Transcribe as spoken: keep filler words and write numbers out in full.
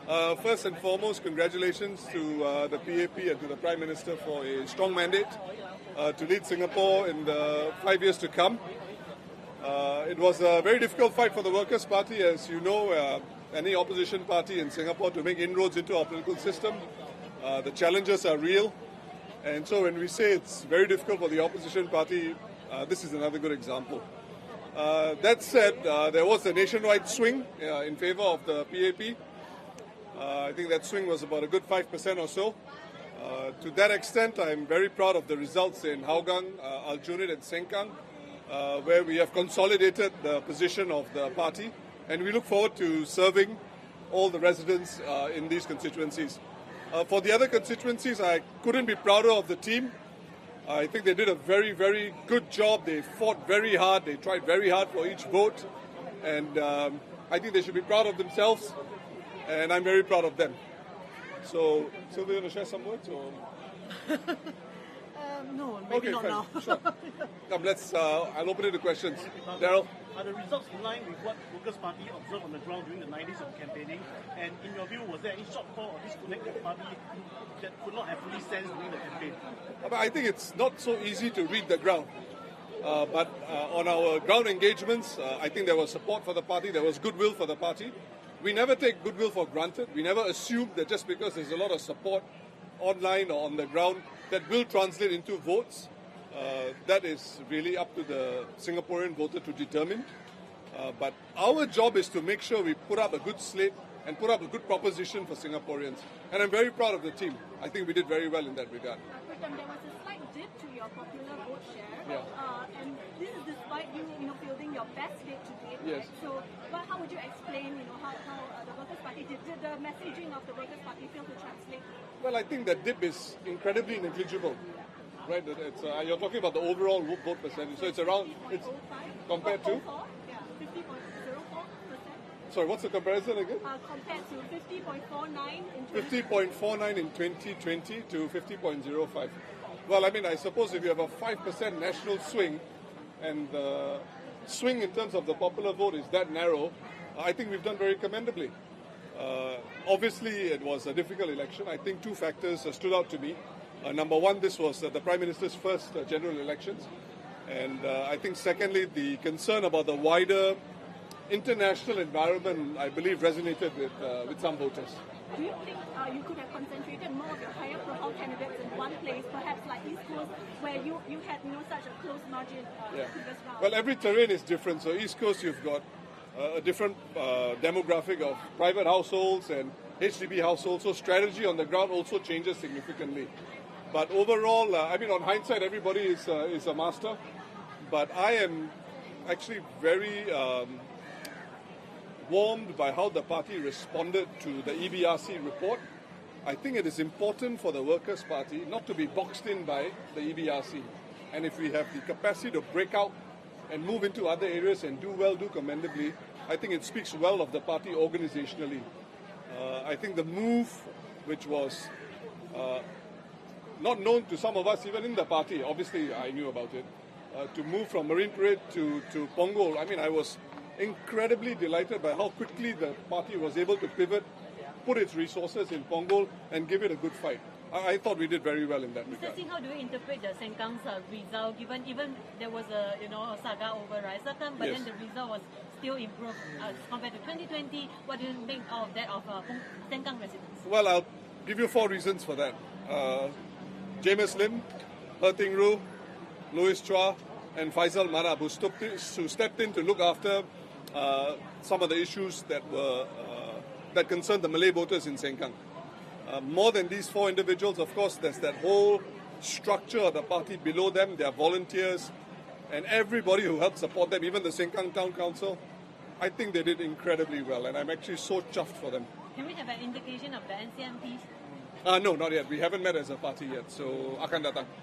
Uh, first and foremost, congratulations to uh, the P A P and to the Prime Minister for a strong mandate uh, to lead Singapore in the five years to come. Uh, it was a very difficult fight for the Workers' Party, as you know, uh, any opposition party in Singapore to make inroads into our political system. Uh, the challenges are real, and so when we say it's very difficult for the opposition party, uh, this is another good example. Uh, that said, uh, there was a nationwide swing uh, in favour of the P A P. Uh, I think that swing was about a good five percent or so. Uh, to that extent, I'm very proud of the results in Hougang, uh, Aljunied and Sengkang, uh, where we have consolidated the position of the party, and we look forward to serving all the residents uh, in these constituencies. Uh, for the other constituencies, I couldn't be prouder of the team. I think they did a very, very good job. They fought very hard. They tried very hard for each vote, and um, I think they should be proud of themselves. And I'm very proud of them. So, Sylvia, you want to share some words? Or? um, no, maybe okay, not fine. now. Sure. Come, let's. Uh, I'll open it to questions. Daryl? Are the results in line with what Workers' Party observed on the ground during the nineties of campaigning? And in your view, was there any shortfall or disconnect that party that could not have fully sensed during the campaign? I think it's not so easy to read the ground. Uh, but uh, on our ground engagements, uh, I think there was support for the party. There was goodwill for the party. We never take goodwill for granted. We never assume that just because there's a lot of support online or on the ground that will translate into votes. Uh, that is really up to the Singaporean voter to determine. Uh, but our job is to make sure we put up a good slate and put up a good proposition for Singaporeans. And I'm very proud of the team. I think we did very well in that regard. Pritam, there was a slight dip to your popular vote share. Yeah. Uh, and this is despite you, you know, fielding your best bid to date. Yes. Right? So, well, how would you explain, you know, how, how uh, the Workers' Party did, did the messaging of the Workers' Party fail to translate? Well, I think that dip is incredibly negligible. Right, it's, uh, you're talking about the overall vote percentage, so it's around, it's compared to? Yeah, fifty point zero four percent. Sorry, what's the comparison again? Uh, compared to fifty point four nine in fifty point four nine in twenty twenty to fifty point zero five. Well, I mean, I suppose if you have a five percent national swing and the swing in terms of the popular vote is that narrow, I think we've done very commendably. Uh, obviously, it was a difficult election. I think two factors uh, stood out to me. Uh, number one, this was uh, the Prime Minister's first uh, general elections. And uh, I think secondly, the concern about the wider international environment, I believe, resonated with, uh, with some voters. Do you think uh, you could have concentrated more of your higher profile candidates in one place, perhaps like East Coast, where you, you had you know such a close margin uh, yeah. in previous round? Well, every terrain is different. So East Coast, you've got uh, a different uh, demographic of private households and H D B households. So strategy on the ground also changes significantly. But overall, uh, I mean, on hindsight, everybody is uh, is a master. But I am actually very um, warmed by how the party responded to the E B R C report. I think it is important for the Workers' Party not to be boxed in by the E B R C. And if we have the capacity to break out and move into other areas and do well, do commendably, I think it speaks well of the party organizationally. Uh, I think the move, which was uh, not known to some of us, even in the party, obviously I knew about it, uh, to move from Marine Parade to, to Punggol. I mean, I was incredibly delighted by how quickly the party was able to pivot, put its resources in Punggol, and give it a good fight. I, I thought we did very well in that Mister regard. Singh, how do you interpret the Sengkang's uh, result, given even there was a you know a saga over Raisakam, but Yes. then the result was still improved uh, compared to twenty twenty? What do you think of that of uh, Sengkang residents? Well, I'll give you four reasons for that. Uh, James Lim, He Ting Ru, Louis Chua, and Faisal Marab, who stepped in, who stepped in to look after uh, some of the issues that were uh, that concerned the Malay voters in Sengkang. Uh, more than these four individuals, of course, there's that whole structure of the party below them, their volunteers, and everybody who helped support them, even the Sengkang Town Council. I think they did incredibly well, and I'm actually so chuffed for them. Can we have an indication of the N C M Ps? Uh, no, not yet. We haven't met as a party yet, so akan datang.